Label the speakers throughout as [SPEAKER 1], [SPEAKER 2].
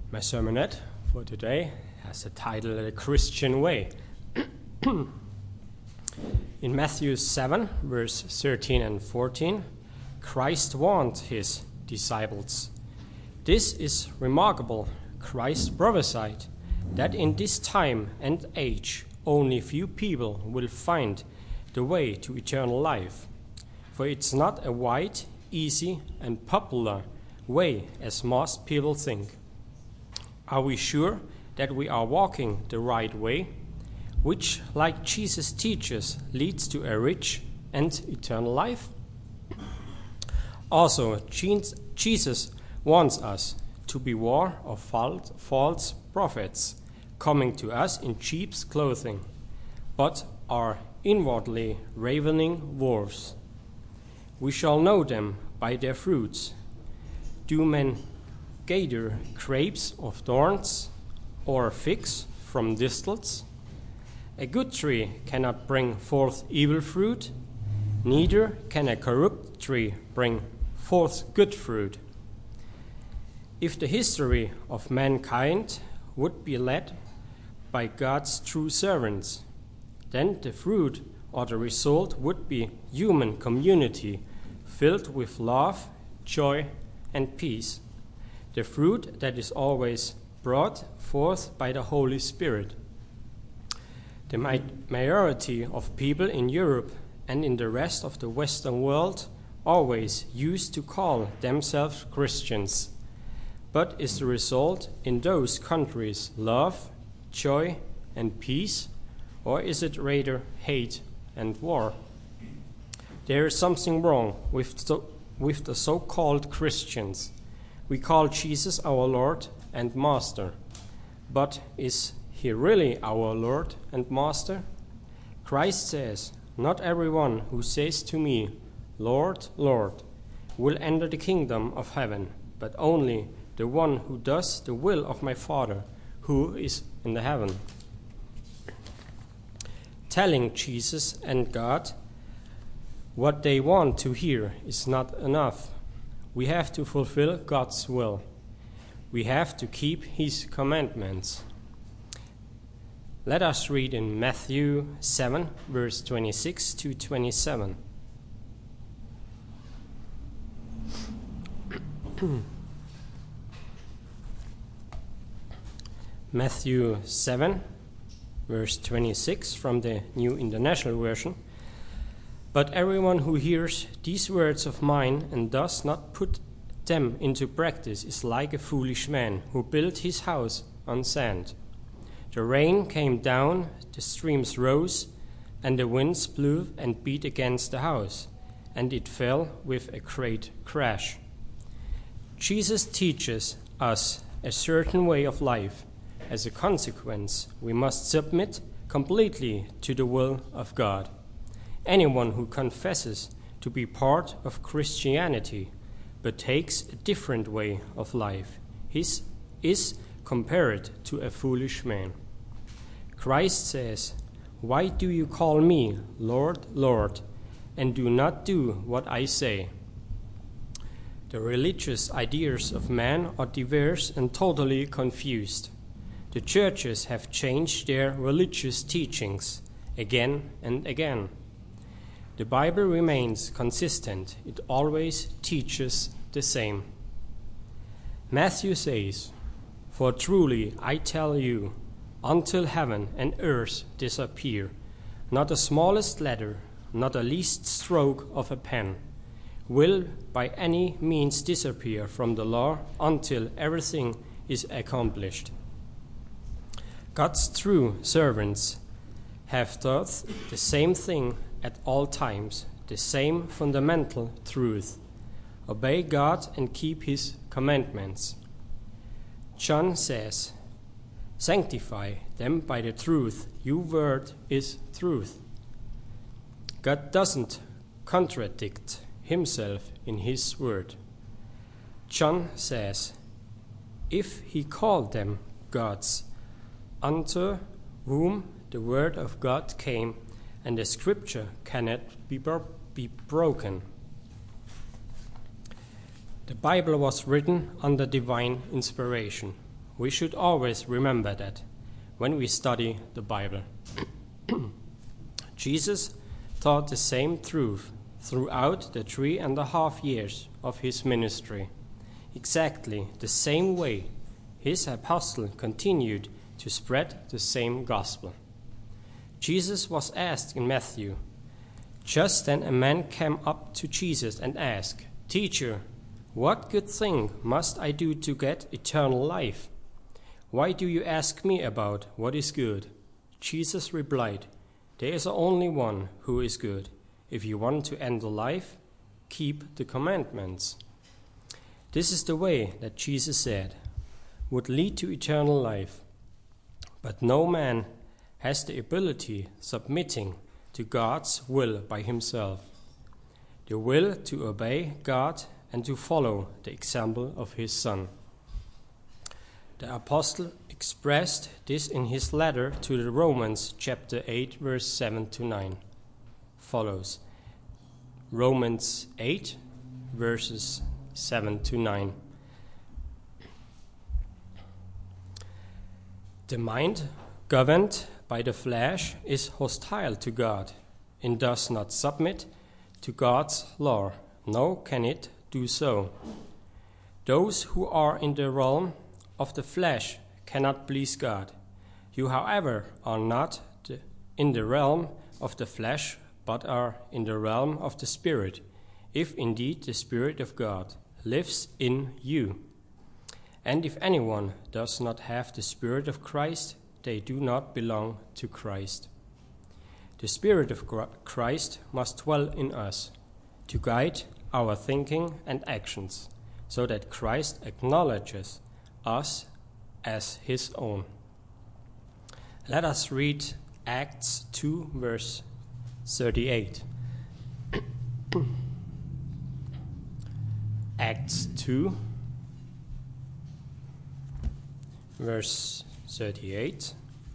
[SPEAKER 1] My sermonette for today has the title The Christian Way. In Matthew 7, verse 13 and 14, Christ warned his disciples. This is remarkable. Christ prophesied that in this time and age only few people will find the way to eternal life. For it's not a wide, easy, and popular way as most people think. Are we sure that we are walking the right way, which, like Jesus teaches, leads to a rich and eternal life? Also, Jesus wants us to beware of false prophets coming to us in sheep's clothing, but are inwardly ravening wolves. We shall know them by their fruits. Do men gather grapes of thorns or figs from thistles? A good tree cannot bring forth evil fruit, neither can a corrupt tree bring forth good fruit. If the history of mankind would be led by God's true servants, then the fruit or the result would be human community filled with love, joy, and peace. The fruit that is always brought forth by the Holy Spirit. The majority of people in Europe and in the rest of the Western world always used to call themselves Christians. But is the result in those countries love, joy, and peace, or is it rather hate and war? There is something wrong with the so-called Christians. We call Jesus our Lord and Master. But is he really our Lord and Master? Christ says, "Not everyone who says to me, 'Lord, Lord,' will enter the kingdom of heaven, but only the one who does the will of my Father who is in the heaven." Telling Jesus and God what they want to hear is not enough. We have to fulfill God's will. We have to keep his commandments. Let us read in Matthew 7, verse 26 to 27. Matthew 7, verse 26 from the New International Version. "But everyone who hears these words of mine and does not put them into practice is like a foolish man who built his house on sand. The rain came down, the streams rose, and the winds blew and beat against the house, and it fell with a great crash." Jesus teaches us a certain way of life. As a consequence, we must submit completely to the will of God. Anyone who confesses to be part of Christianity but takes a different way of life is compared to a foolish man. Christ says, "Why do you call me Lord, Lord, and do not do what I say?" The religious ideas of man are diverse and totally confused. The churches have changed their religious teachings again and again. The Bible remains consistent. It always teaches the same. Matthew says, "For truly I tell you, until heaven and earth disappear, not the smallest letter, not the least stroke of a pen, will by any means disappear from the law until everything is accomplished." God's true servants have taught the same thing at all times, the same fundamental truth. Obey God and keep his commandments. John says, "Sanctify them by the truth. Your word is truth." God doesn't contradict himself in his word. John says, "If he called them gods, unto whom the word of God came, and the scripture cannot be broken." The Bible was written under divine inspiration. we should always remember that when we study the Bible. Jesus taught the same truth throughout the 3.5 years of his ministry. Exactly the same way his apostle continued to spread the same gospel. Jesus was asked in Matthew. Just then a man came up to Jesus and asked, "Teacher, what good thing must I do to get eternal life? Why do you ask me about what is good?" Jesus replied, "There is only one who is good. If you want to enter life, keep the commandments." This is the way that Jesus said would lead to eternal life. But no man has the ability submitting to God's will by himself, the will to obey God and to follow the example of his Son. The apostle expressed this in his letter to the Romans, chapter 8, verse 7 to 9. Follows Romans 8, verses 7 to 9. The mind governed by the flesh is hostile to God and does not submit to God's law, nor can it do so. Those who are in the realm of the flesh cannot please God. You, however, are not in the realm of the flesh, but are in the realm of the Spirit, if indeed the Spirit of God lives in you. And if anyone does not have the Spirit of Christ, they do not belong to Christ. The Spirit of Christ must dwell in us to guide our thinking and actions, so that Christ acknowledges us as his own. Let us read Acts 2, verse 38. Acts 2, verse 38.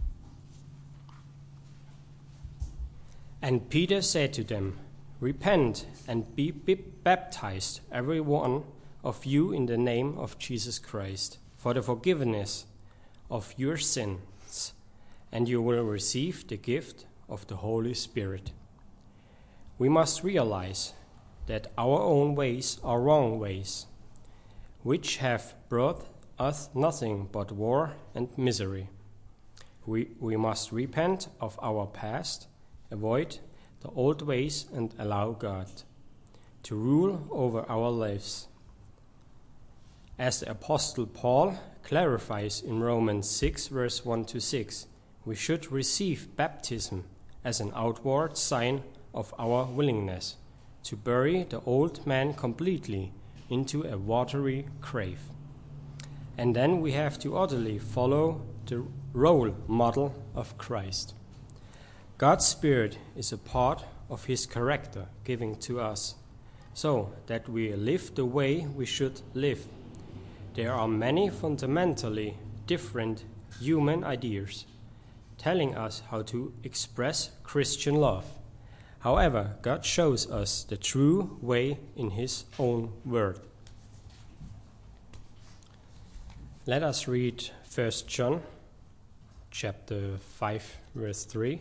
[SPEAKER 1] And Peter said to them, "Repent and be baptized, every one of you, in the name of Jesus Christ, for the forgiveness of your sins, and you will receive the gift of the Holy Spirit." We must realize that our own ways are wrong ways, which have brought us nothing but war and misery. We must repent of our past, avoid the old ways, and allow God to rule over our lives. As the Apostle Paul clarifies in Romans 6, verse 1 to 6, we should receive baptism as an outward sign of our willingness to bury the old man completely into a watery grave. And then we have to utterly follow the role model of Christ. God's Spirit is a part of his character given to us, so that we live the way we should live. There are many fundamentally different human ideas telling us how to express Christian love. However, God shows us the true way in his own word. Let us read 1 John chapter 5, verse 3.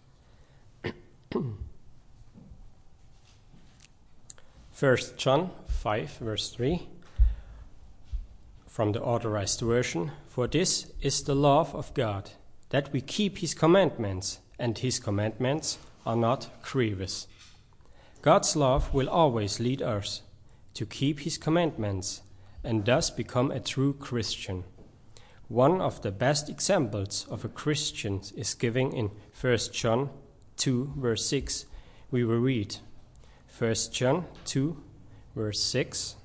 [SPEAKER 1] 1 John 5, verse 3, from the Authorized Version. "For this is the love of God, that we keep his commandments, and his commandments are not grievous." God's love will always lead us to keep his commandments and thus become a true Christian. One of the best examples of a Christian is given in 1 John 2, verse 6. We will read 1 John 2, verse 6.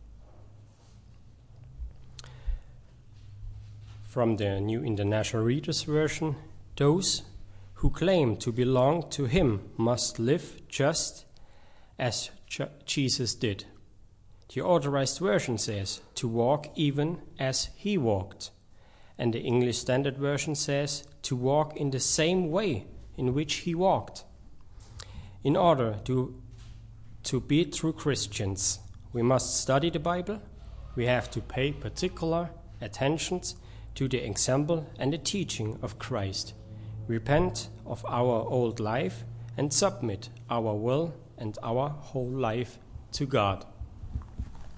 [SPEAKER 1] From the New International Reader's Version, "Those who claim to belong to him must live just as Jesus did." The Authorized Version says, "to walk even as he walked." And the English Standard Version says, "to walk in the same way in which he walked." In order to be true Christians, we must study the Bible. We have to pay particular attention to the example and the teaching of Christ, repent of our old life, and submit our will and our whole life to God.